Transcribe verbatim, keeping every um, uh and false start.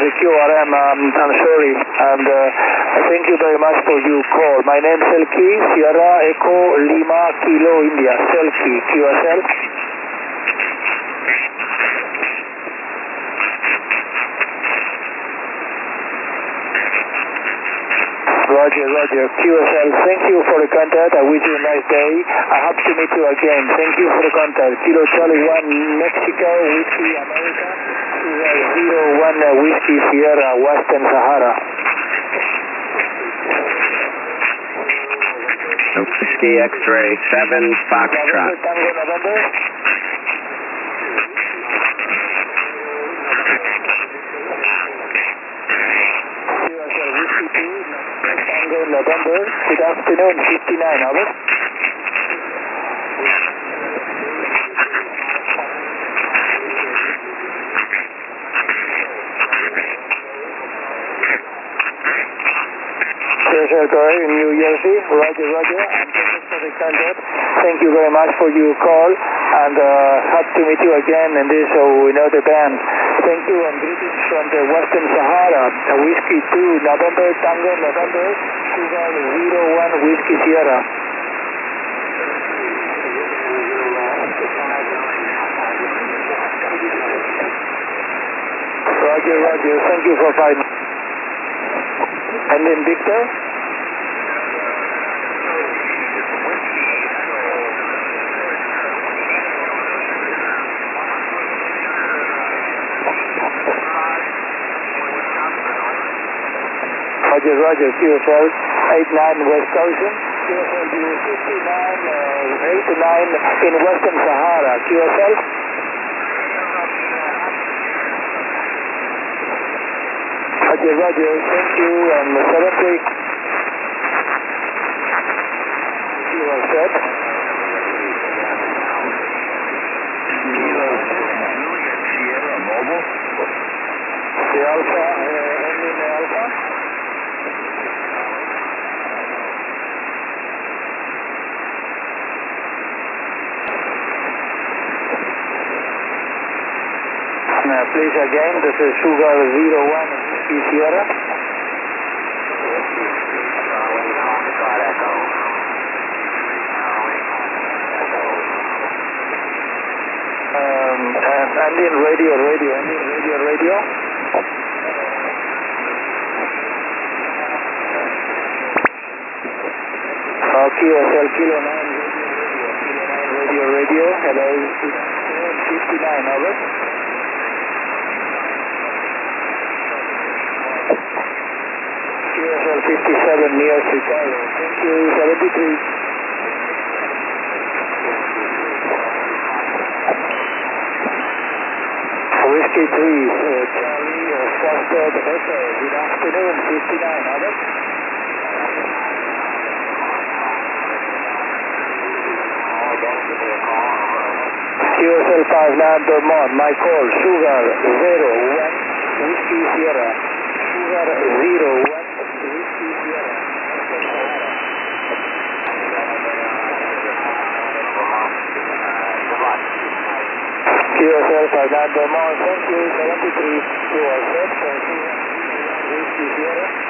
Q R M, um, I'm sorry, and uh, thank you very much for your call. My name is Selki, Sierra Echo Lima Kilo India, Selki, Q S L. Roger, Roger, Q S L, thank you for the contact. I wish you a nice day. I hope to meet you again. Thank you for the contact. Kilo Charlie one, Mexico, Whiskey, America, zero one uh, Whiskey, Sierra, Western Sahara. Whiskey X-ray seven, Foxtrot. Tango, November. November, good afternoon, fifty-nine, over. Treasure Tower in New Jersey, Roger, Roger, and thank you for the contact. Thank you very much for your call, and uh, hope to meet you again in this, so we know the band. Thank you, and greetings from the Western Sahara, Whiskey two, November, Tango, November, Sugar zero one, Whiskey Sierra. Roger, Roger, thank you for finding. And then Victor? Roger, Roger, Q S L eight nine West Ocean, Q S L fifty-nine, uh, eight nine in Western Sahara, Q S L. Roger, Roger, thank you, and seven three. You are set. Sierra Mobile. The Alpha, uh, ending the Alpha. Uh, please again, this is Sugar zero one Whiskey Sierra. Um, and Andean radio, radio, Andean radio, radio. Uh, Q S L Kilo nine radio, radio, hello, fifty-nine, over. Q S L fifty-seven near Chicago. Thank you, seventy-three. Whiskey three, uh, Charlie, uh, Foster, Echo. Good afternoon, fifty-nine, over. Q S L five nine Vermont, my call, Sugar zero one, Whiskey Sierra. Sugar zero one, Whiskey Sierra. Q S L five nine Vermont, thank you, seventy-three, you are set, Whiskey Sierra.